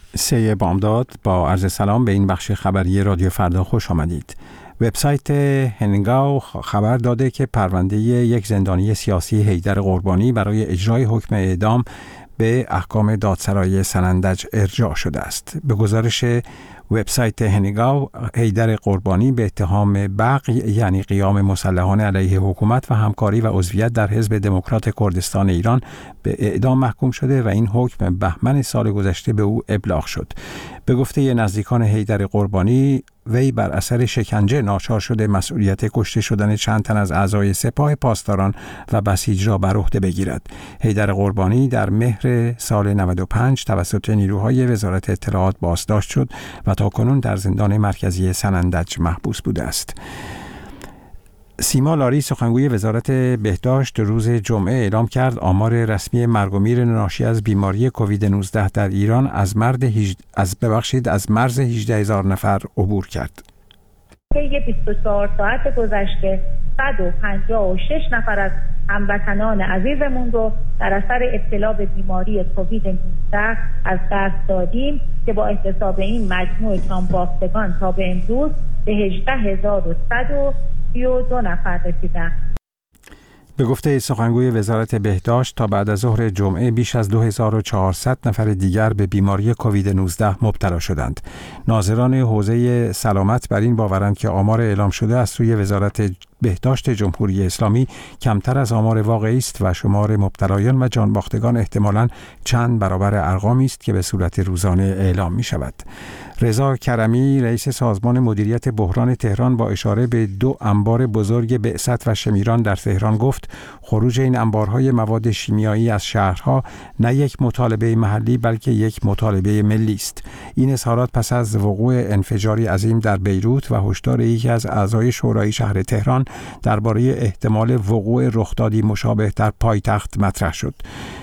3 بامداد با عرض سلام به این بخش خبری رادیو فردا خوش آمدید. وبسایت هنگاو خبر داده که پرونده یک زندانی سیاسی حیدر قربانی برای اجرای حکم اعدام به احکام دادسرای سنندج ارجاع شده است. به گزارش وبسایت هنگاو، حیدر قربانی به اتهام بغی یعنی قیام مسلحانه علیه حکومت و همکاری و عضویت در حزب دموکرات کردستان ایران به اعدام محکوم شده و این حکم بهمن سال گذشته به او ابلاغ شد. به گفته نزدیکان حیدر قربانی، وی بر اثر شکنجه ناچار شده مسئولیت کشته شدن چند تن از اعضای سپاه پاسداران و بسیج را بر عهده بگیرد. حیدر قربانی در مهر سال 95 توسط نیروهای وزارت اطلاعات بازداشت شد و تاکنون در زندان مرکزی سنندج محبوس بوده است. سیما لاری، سخنگوی وزارت بهداشت، روز جمعه اعلام کرد آمار رسمی مرگ و میر ناشی از بیماری کووید 19 در ایران از مرز 18,000 نفر عبور کرد. طی 24 ساعت گذشته 156 نفر از هموطنان عزیزمون رو در اثر ابتلا به بیماری کووید 19 از دست دادیم که با احتساب این مجموع جانباختگان تا به امروز به 18,132 نفر رسیدند. به گفته سخنگوی وزارت بهداشت، تا بعد از ظهر جمعه بیش از 2400 نفر دیگر به بیماری کووید 19 مبتلا شدند. ناظران حوزه سلامت بر این باورند که آمار اعلام شده از سوی وزارت بهداشت جمهوری اسلامی کمتر از آمار واقعی است و شمار مبتلایان و جانباختگان احتمالاً چند برابر ارقامی است که به صورت روزانه اعلام می شود. رضا کرمی، رئیس سازمان مدیریت بحران تهران، با اشاره به 2 انبار بزرگ بعثت و شمیران در تهران گفت خروج این انبارهای مواد شیمیایی از شهرها نه یک مطالبه محلی بلکه یک مطالبه ملی است. این اظهارات پس از وقوع انفجاری عظیم در بیروت و هشدار یکی از اعضای شورای شهر تهران درباره احتمال وقوع رخدادی مشابه در پایتخت مطرح شد.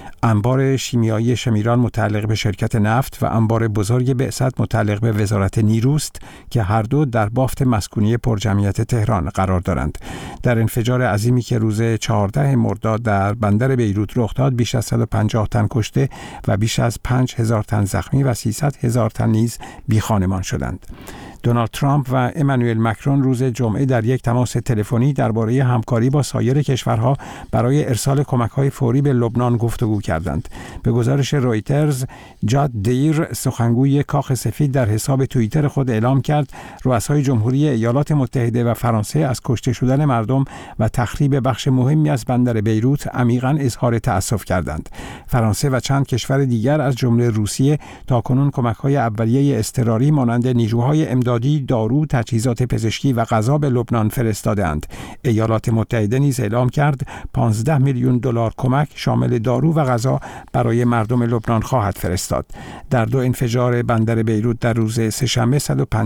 انبار شیمیایی شمیران متعلق به شرکت نفت و انبار بزرگ بعثت متعلق به وزارت نیروست که هر دو در بافت مسکونی پرجمعیت تهران قرار دارند. در انفجار عظیمی که روز 14 مرداد در بندر بیروت رخ داد، بیش از 150 تن کشته و بیش از 5,000 تن زخمی و 300,000 تن نیز بیخانمان شدند. دونالد ترامپ و امانوئل مکرون روز جمعه در یک تماس تلفنی درباره همکاری با سایر کشورها برای ارسال کمک‌های فوری به لبنان گفتگو کردند. به گزارش رویترز، جاد دیر، سخنگوی کاخ سفید، در حساب توییتر خود اعلام کرد رؤسای جمهوری ایالات متحده و فرانسه از کشته شدن مردم و تخریب بخش مهمی از بندر بیروت عمیقاً اظهار تأسف کردند. فرانسه و چند کشور دیگر از جمله روسیه تاکنون کمک‌های اولیه اضطراری مانند نیروهای امدادی، دارو، تجهیزات پزشکی و غذا به لبنان فرستادند. ایالات متحده نیز اعلام کرد 15 میلیون دلار کمک شامل دارو و غذا برای مردم لبنان خواهد فرستاد. در 2 انفجار بندر بیروت در روز سه‌شنبه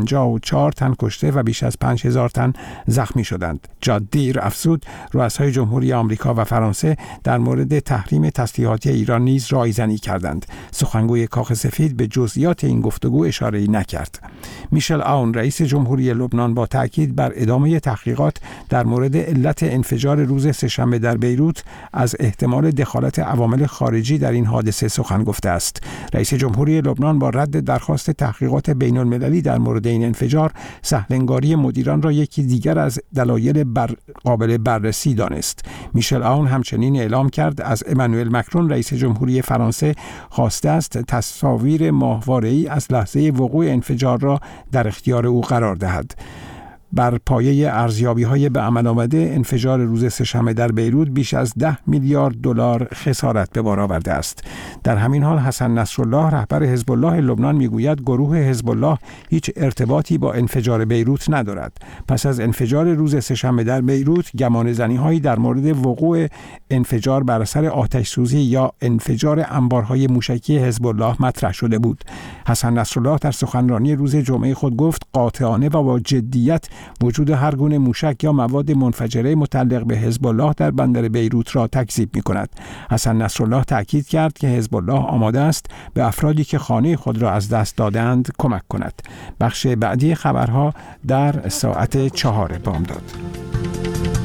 154 تن کشته و بیش از 5,000 تن زخمی شدند. جاد دیر افزود رؤسای جمهوری آمریکا و فرانسه در مورد تحریم تسلیحاتی ایران نیز رایزنی کردند. سخنگوی کاخ سفید به جزئیات این گفتگو اشاره‌ای نکرد. میشل آون، رئیس جمهوری لبنان، با تاکید بر ادامه تحقیقات در مورد علت انفجار روز سه‌شنبه در بیروت از احتمال دخالت عوامل خارجی در این حادثه سخن گفته است. رئیس جمهوری لبنان با رد درخواست تحقیقات بین‌المللی در مورد این انفجار، سهل‌انگاری مدیران را یکی دیگر از دلایل قابل بررسی دانست. میشل آون همچنین اعلام کرد از امانوئل مکرون، رئیس جمهوری فرانسه، خواسته است تصاویر ماهواره‌ای از لحظه وقوع انفجار را در اختیار او قرار دهد. بر پایه ارزیابی‌های به عمل آمده، انفجار روز سه‌شنبه در بیروت بیش از 10 میلیارد دلار خسارت به بار آورده است. در همین حال حسن نصرالله، رهبر حزب الله لبنان، میگوید گروه حزب الله هیچ ارتباطی با انفجار بیروت ندارد. پس از انفجار روز سه‌شنبه در بیروت، گمانه‌زنی‌هایی در مورد وقوع انفجار بر اثر آتش‌سوزی یا انفجار انبارهای موشکی حزب الله مطرح شده بود. حسن نصرالله در سخنرانی روز جمعه خود گفت قاطعانه و با جدیت وجود هر گونه موشک یا مواد منفجره متعلق به حزب الله در بندر بیروت را تکذیب می‌کند. حسن نصرالله تأکید کرد که حزب الله آماده است به افرادی که خانه خود را از دست دادند کمک کند. بخش بعدی خبرها در ساعت 4 بامداد.